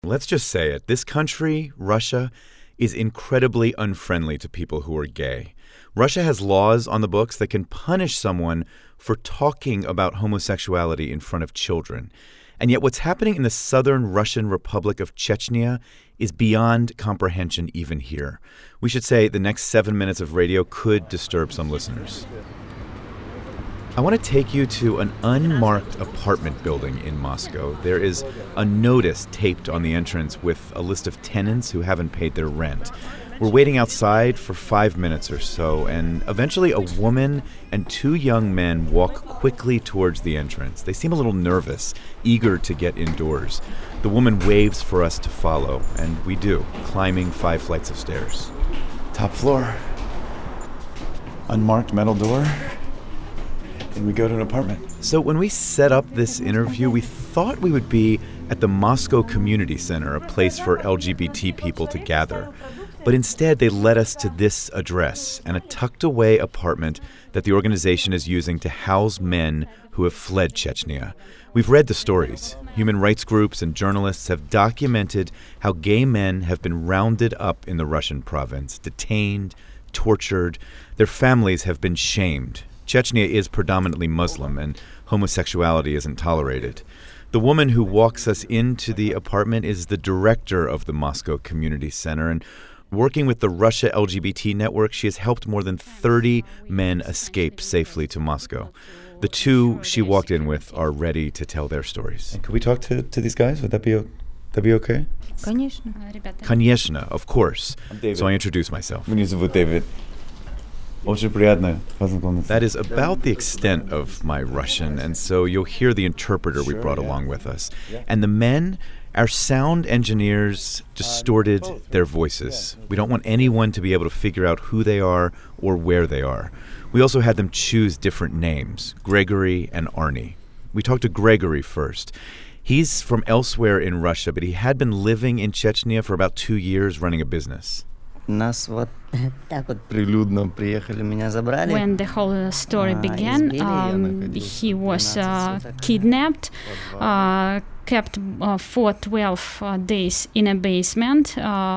Let's just say it. This country, Russia, is incredibly unfriendly to people who are gay. Russia has laws on the books that can punish someone for talking about homosexuality in front of children. And yet what's happening in the southern Russian Republic of Chechnya is beyond comprehension even here. We should say the next 7 minutes of radio could disturb some listeners. I want to take you to an unmarked apartment building in Moscow. There is a notice taped on the entrance with a list of tenants who haven't paid their rent. We're waiting outside for 5 minutes or so, and eventually a woman and 2 young men walk quickly towards the entrance. They seem a little nervous, eager to get indoors. The woman waves for us to follow, and we do, climbing 5 flights of stairs. Top floor. Unmarked metal door. And we go to an apartment. So when we set up this interview, we thought we would be at the Moscow Community Center, a place for LGBT people to gather. But instead, they led us to this address and a tucked-away apartment that the organization is using to house men who have fled Chechnya. We've read the stories. Human rights groups and journalists have documented how gay men have been rounded up in the Russian province, detained, tortured. Their families have been shamed. Chechnya is predominantly Muslim, and homosexuality isn't tolerated. The woman who walks us into the apartment is the director of the Moscow Community Center, and working with the Russia LGBT network, she has helped more than 30 men escape safely to Moscow. The 2 she walked in with are ready to tell their stories. And could we talk to these guys? Would that be okay? Конечно. Конечно, of course. So I introduce myself. Меня зовут Дэвид. Очень приятно познакомиться. That is about the extent of my Russian, and so you'll hear the interpreter we brought along with us. And the men, our sound engineers distorted their voices. We don't want anyone to be able to figure out who they are or where they are. We also had them choose different names, Gregory and Arnie. We talked to Gregory first. He's from elsewhere in Russia, but he had been living in Chechnya for about 2 years running a business. Нас вот так вот прилюдно приехали, меня забрали. When the whole story began, he was kidnapped, kept for 12 days in a basement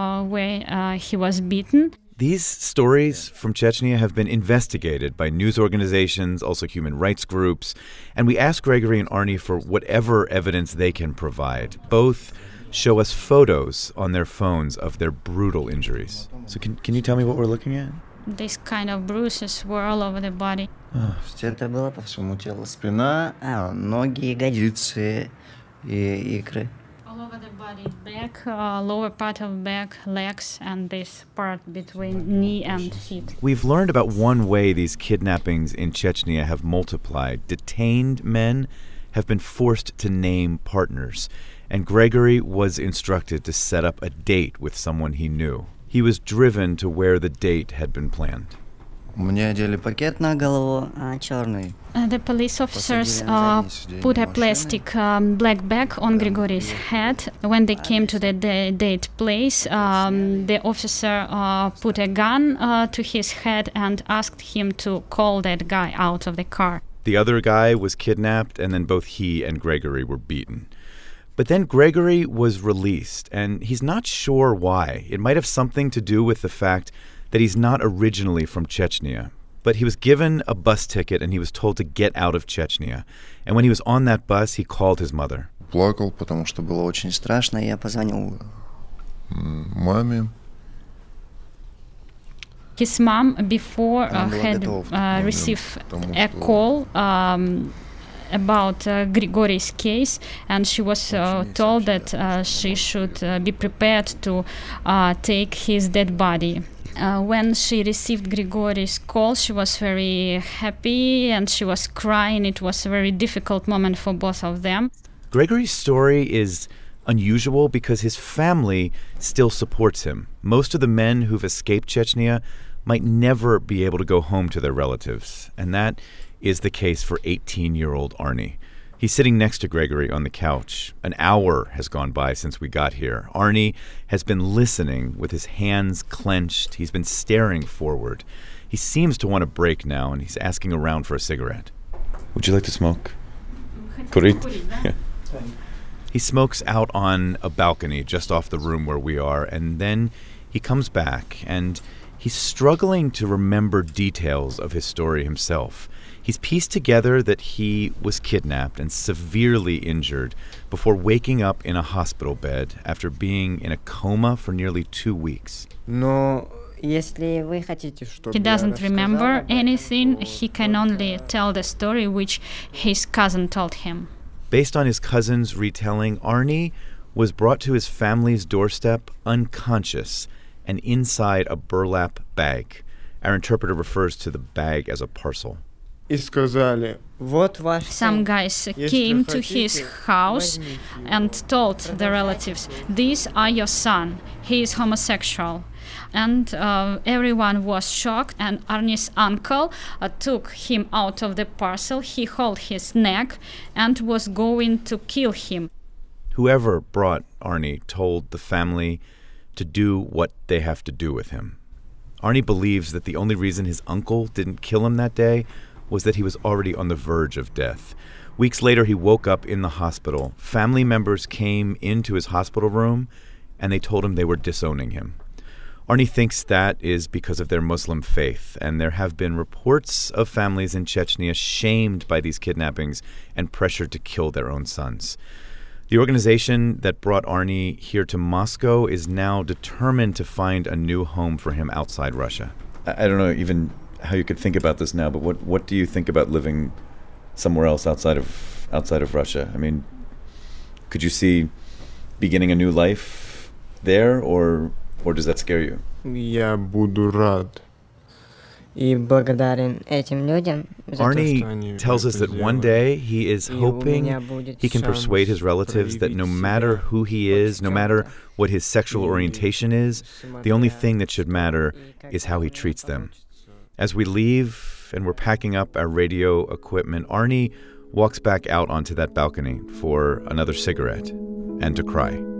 where he was beaten. These stories from Chechnya have been investigated by news organizations, also human rights groups, and we asked Gregory and Arnie for whatever evidence they can provide. Both show us photos on their phones of their brutal injuries. So can you tell me what we're looking at? These kind of bruises were all over the body. Это было по всему телу. Спина, ноги, ягодицы и икры. All over the body, back, lower part of back, legs, and this part between knee and feet. We've learned about one way these kidnappings in Chechnya have multiplied. Detained men have been forced to name partners. And Gregory was instructed to set up a date with someone he knew. He was driven to where the date had been planned. Мне одели пакет на голову, черный. The police officers put a plastic black bag on Grigory's head. When they came to the date place, the officer put a gun to his head and asked him to call that guy out of the car. The other guy was kidnapped, and then both he and Gregory were beaten. But then Gregory was released, and he's not sure why. It might have something to do with the fact that he's not originally from Chechnya. But he was given a bus ticket, and he was told to get out of Chechnya. And when he was on that bus, he called his mother. Плакал, потому что было очень страшно. Я позвонил маме. His mom before had received a call about Grigory's case, and she was told that she should be prepared to take his dead body. When she received Grigory's call, she was very happy and she was crying. It was a very difficult moment for both of them. Gregory's story is unusual because his family still supports him. Most of the men who've escaped Chechnya might never be able to go home to their relatives, and that is the case for 18-year-old Arnie. He's sitting next to Gregory on the couch. An hour has gone by since we got here. Arnie has been listening with his hands clenched. He's been staring forward. He seems to want a break now, and he's asking around for a cigarette. Would you like to smoke? Курить? He smokes out on a balcony just off the room where we are, and then he comes back, and he's struggling to remember details of his story himself. He's pieced together that he was kidnapped and severely injured before waking up in a hospital bed after being in a coma for nearly 2 weeks. He doesn't remember anything. He can only tell the story which his cousin told him. Based on his cousin's retelling, Arnie was brought to his family's doorstep unconscious and inside a burlap bag. Our interpreter refers to the bag as a parcel. Some guys came to his house and told the relatives, "These are your son. He is homosexual." And everyone was shocked, and Arnie's uncle took him out of the parcel. He held his neck and was going to kill him. Whoever brought Arnie told the family to do what they have to do with him. Arnie believes that the only reason his uncle didn't kill him that day was that he was already on the verge of death. Weeks later, he woke up in the hospital. Family members came into his hospital room, and they told him they were disowning him. Arnie thinks that is because of their Muslim faith, and there have been reports of families in Chechnya shamed by these kidnappings and pressured to kill their own sons. The organization that brought Arnie here to Moscow is now determined to find a new home for him outside Russia. I don't know even how you could think about this now, but what do you think about living somewhere else outside of Russia? I mean, could you see beginning a new life there, or does that scare you? Я буду рад. Arnie tells us that one day he is hoping he can persuade his relatives that no matter who he is, no matter what his sexual orientation is, the only thing that should matter is how he treats them. As we leave and we're packing up our radio equipment, Arnie walks back out onto that balcony for another cigarette and to cry.